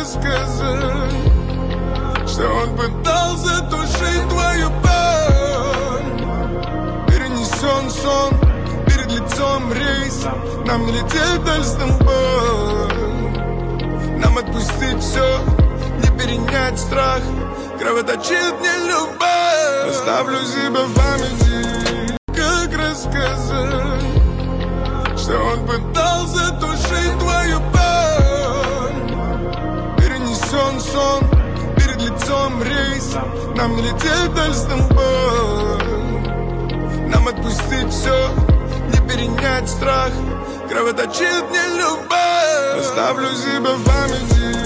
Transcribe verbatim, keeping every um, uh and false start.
рассказать, что он пытался тушить твою боль. Перенесен сон, перед лицом рейс, нам не лететь до Стамбула. Нам отпустить все, не перенять страх, кровоточит мне любовь. Оставлю себя в памяти, как рассказать, что он пытался тушить твою боль. Перенесен сон, перед лицом рейс, нам не лететь до Стамбула. Нам отпустить все, не перенять страх, кровоточит мне любовь. Оставлю себя в памяти.